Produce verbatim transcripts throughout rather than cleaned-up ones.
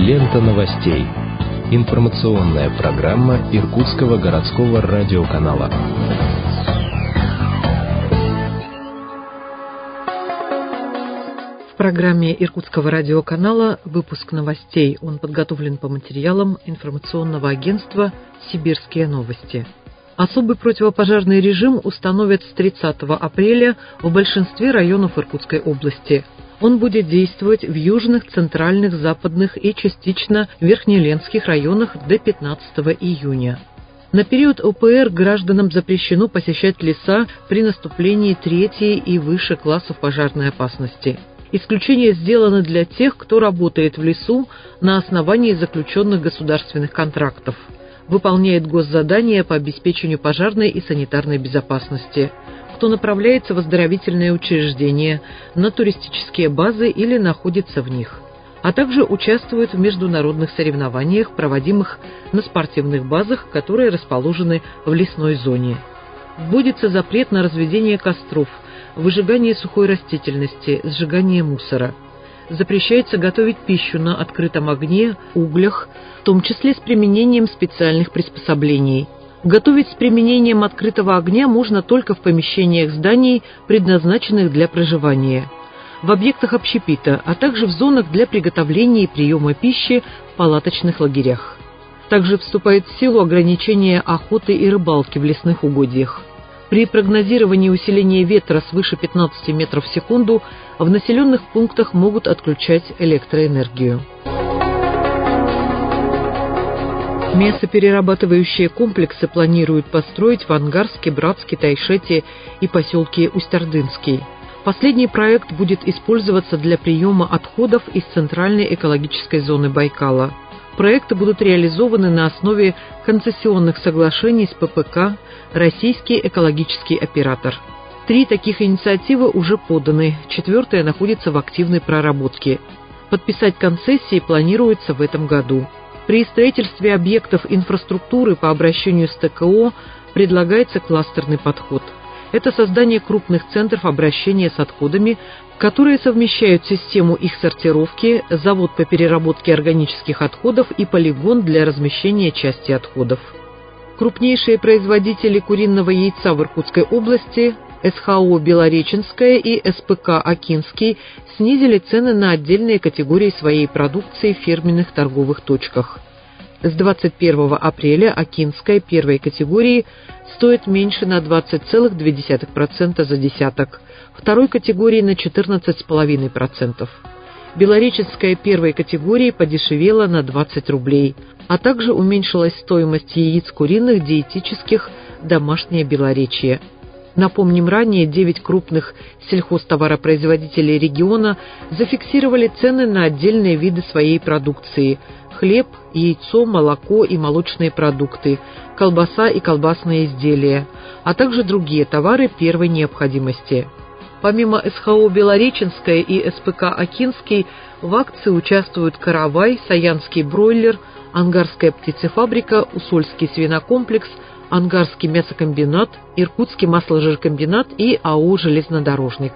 Лента новостей. Информационная программа Иркутского городского радиоканала. В программе Иркутского радиоканала выпуск новостей. Он подготовлен по материалам информационного агентства «Сибирские новости». Особый противопожарный режим установят с тридцатого апреля в большинстве районов Иркутской области. Он будет действовать в южных, центральных, западных и частично верхнеленских районах до пятнадцатого июня. На период о пэ эр гражданам запрещено посещать леса при наступлении третьей и выше классов пожарной опасности. Исключение сделано для тех, кто работает в лесу на основании заключенных государственных контрактов, выполняет госзадания по обеспечению пожарной и санитарной безопасности, кто направляется в оздоровительные учреждения, на туристические базы или находится в них, а также участвует в международных соревнованиях, проводимых на спортивных базах, которые расположены в лесной зоне. Вводится запрет на разведение костров, выжигание сухой растительности, сжигание мусора. Запрещается готовить пищу на открытом огне, углях, в том числе с применением специальных приспособлений. Готовить с применением открытого огня можно только в помещениях зданий, предназначенных для проживания, в объектах общепита, а также в зонах для приготовления и приема пищи в палаточных лагерях. Также вступает в силу ограничение охоты и рыбалки в лесных угодьях. При прогнозировании усиления ветра свыше пятнадцати метров в секунду в населенных пунктах могут отключать электроэнергию. Мясоперерабатывающие комплексы планируют построить в Ангарске, Братске, Тайшете и поселке Усть-Ордынский. Последний проект будет использоваться для приема отходов из центральной экологической зоны Байкала. Проекты будут реализованы на основе концессионных соглашений с пэ пэ ка «Российский экологический оператор». Три таких инициативы уже поданы, четвертая находится в активной проработке. Подписать концессии планируется в этом году. При строительстве объектов инфраструктуры по обращению с тэ ка о предлагается кластерный подход. Это создание крупных центров обращения с отходами, которые совмещают систему их сортировки, завод по переработке органических отходов и полигон для размещения части отходов. Крупнейшие производители куриного яйца в Иркутской области эс ха о «Белореченская» и эс пэ ка «Акинский» снизили цены на отдельные категории своей продукции в фирменных торговых точках. С двадцать первого апреля «Акинская» первой категории стоит меньше на двадцать целых две десятых процента за десяток, второй категории на четырнадцать целых пять десятых процента. «Белореченская» первой категории подешевела на двадцать рублей, а также уменьшилась стоимость яиц куриных диетических «Домашнее Белоречье». Напомним, ранее девять крупных сельхозтоваропроизводителей региона зафиксировали цены на отдельные виды своей продукции – хлеб, яйцо, молоко и молочные продукты, колбаса и колбасные изделия, а также другие товары первой необходимости. Помимо эс ха о «Белореченская» и эс пэ ка «Акинский» в акции участвуют «Каравай», «Саянский бройлер», «Ангарская птицефабрика», «Усольский свинокомплекс», Ангарский мясокомбинат, Иркутский масложиркомбинат и а о «Железнодорожник».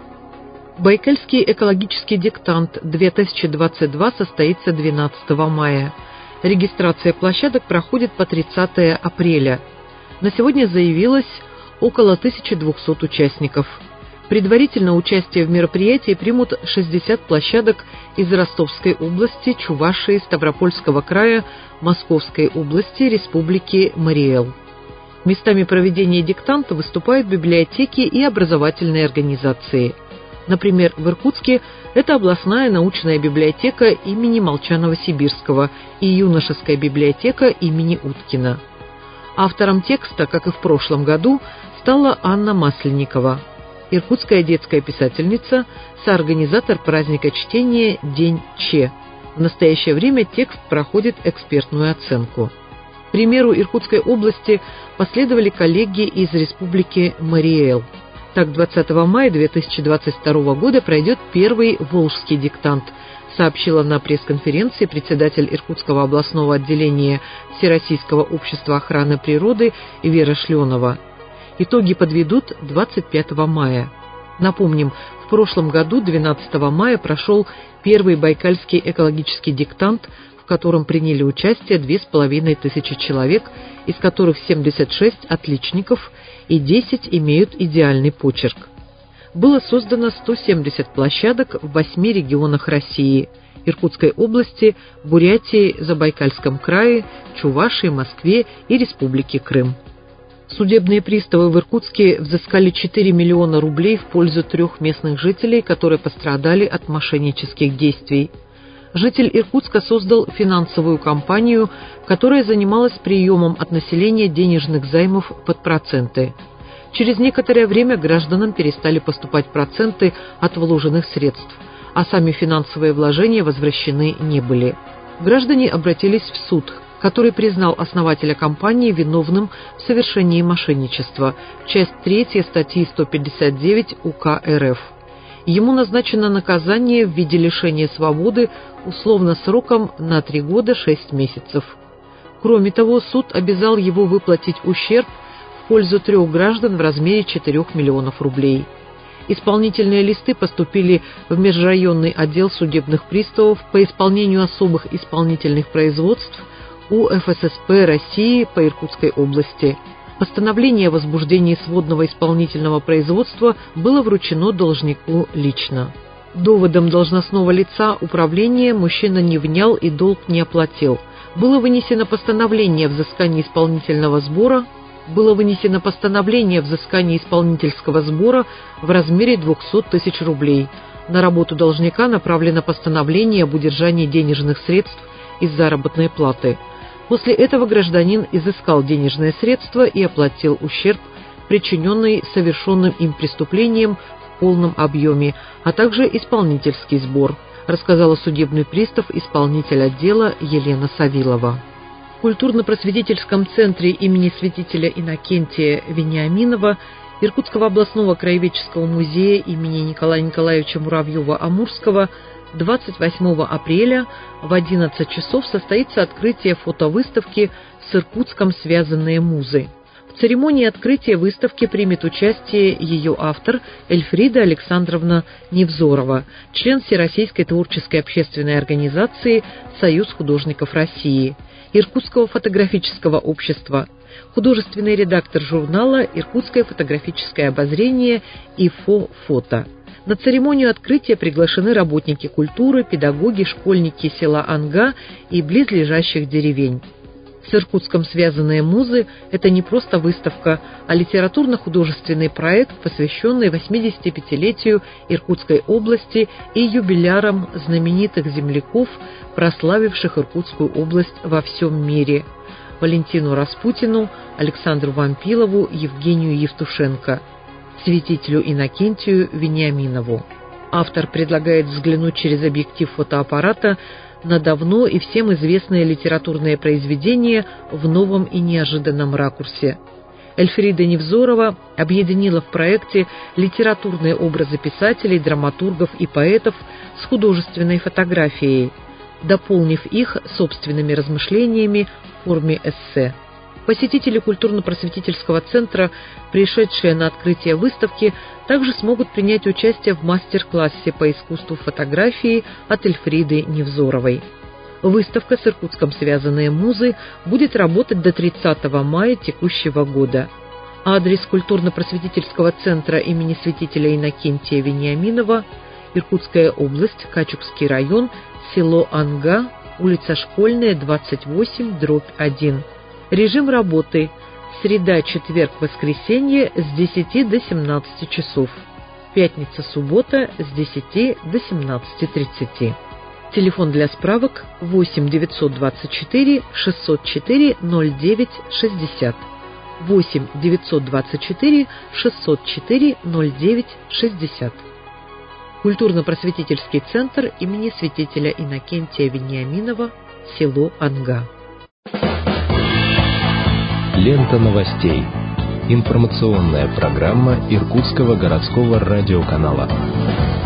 Байкальский экологический диктант две тысячи двадцать два состоится двенадцатого мая. Регистрация площадок проходит по тридцатого апреля. На сегодня заявилось около тысячи двухсот участников. Предварительно участие в мероприятии примут шестьдесят площадок из Ростовской области, Чувашии, Ставропольского края, Московской области, Республики Мариэл. Местами проведения диктанта выступают библиотеки и образовательные организации. Например, в Иркутске это областная научная библиотека имени Молчанова-Сибирского и юношеская библиотека имени Уткина. Автором текста, как и в прошлом году, стала Анна Масленникова, иркутская детская писательница, соорганизатор праздника чтения «День Че». В настоящее время текст проходит экспертную оценку. К примеру Иркутской области последовали коллеги из Республики Мариэл. Так, двадцатого мая две тысячи двадцать второго года пройдет первый волжский диктант, сообщила на пресс-конференции председатель Иркутского областного отделения Всероссийского общества охраны природы Вера Шленова. Итоги подведут двадцать пятого мая. Напомним, в прошлом году, двенадцатого мая, прошел первый Байкальский экологический диктант, в котором приняли участие две с половиной тысячи человек, из которых семьдесят шесть отличников и десять имеют идеальный почерк. Было создано сто семьдесят площадок в восьми регионах России: Иркутской области, Бурятии, Забайкальском крае, Чувашии, Москве и Республике Крым. Судебные приставы в Иркутске взыскали четыре миллиона рублей в пользу трех местных жителей, которые пострадали от мошеннических действий. Житель Иркутска создал финансовую компанию, которая занималась приемом от населения денежных займов под проценты. Через некоторое время гражданам перестали поступать проценты от вложенных средств, а сами финансовые вложения возвращены не были. Граждане обратились в суд, который признал основателя компании виновным в совершении мошенничества, часть третья статьи сто пятьдесят девять УК РФ. Ему назначено наказание в виде лишения свободы условно сроком на три года шесть месяцев. Кроме того, суд обязал его выплатить ущерб в пользу трех граждан в размере четырёх миллионов рублей. Исполнительные листы поступили в межрайонный отдел судебных приставов по исполнению особых исполнительных производств У Эф Эс Эс Пэ России по Иркутской области. Постановление о возбуждении сводного исполнительного производства было вручено должнику лично. Доводом должностного лица управления мужчина не внял и долг не оплатил. Было вынесено постановление о взыскании исполнительного сбора, было вынесено постановление о взыскании исполнительского сбора в размере двухсот тысяч рублей. На работу должника направлено постановление об удержании денежных средств из заработной платы. После этого гражданин изыскал денежные средства и оплатил ущерб, причиненный совершенным им преступлением, в полном объеме, а также исполнительский сбор, рассказала судебный пристав, исполнитель отдела Елена Савилова. В культурно-просветительском центре имени святителя Иннокентия Вениаминова Иркутского областного краеведческого музея имени Николая Николаевича Муравьева-Амурского двадцать восьмого апреля в одиннадцать часов состоится открытие фотовыставки «С Иркутском связанные музы». В церемонии открытия выставки примет участие ее автор Эльфрида Александровна Невзорова, член Всероссийской творческой общественной организации «Союз художников России», Иркутского фотографического общества, художественный редактор журнала «Иркутское фотографическое обозрение» и «Фо-фото». На церемонию открытия приглашены работники культуры, педагоги, школьники села Анга и близлежащих деревень. С Иркутском связанные музы – это не просто выставка, а литературно-художественный проект, посвященный восьмидесятипятилетию Иркутской области и юбилярам знаменитых земляков, прославивших Иркутскую область во всем мире – Валентину Распутину, Александру Вампилову, Евгению Евтушенко, святителю Иннокентию Вениаминову. Автор предлагает взглянуть через объектив фотоаппарата на давно и всем известные литературные произведения в новом и неожиданном ракурсе. Эльфрида Невзорова объединила в проекте литературные образы писателей, драматургов и поэтов с художественной фотографией, дополнив их собственными размышлениями в форме эссе. Посетители культурно-просветительского центра, пришедшие на открытие выставки, также смогут принять участие в мастер-классе по искусству фотографии от Эльфриды Невзоровой. Выставка «С Иркутском связанные музы» будет работать до тридцатого мая текущего года. Адрес культурно-просветительского центра имени святителя Иннокентия Вениаминова, Иркутская область, Качукский район, село Анга, улица Школьная, двадцать восемь, дробь один. Режим работы – среда, четверг, воскресенье с десяти до семнадцати часов. Пятница, суббота с десяти до семнадцати тридцати. Телефон для справок восемь девятьсот двадцать четыре шестьсот четыре ноль девять шестьдесят. восемь девятьсот двадцать четыре шестьсот четыре ноль девять шестьдесят. Культурно-просветительский центр имени святителя Иннокентия Вениаминова, село Анга. Лента новостей. Информационная программа Иркутского городского радиоканала.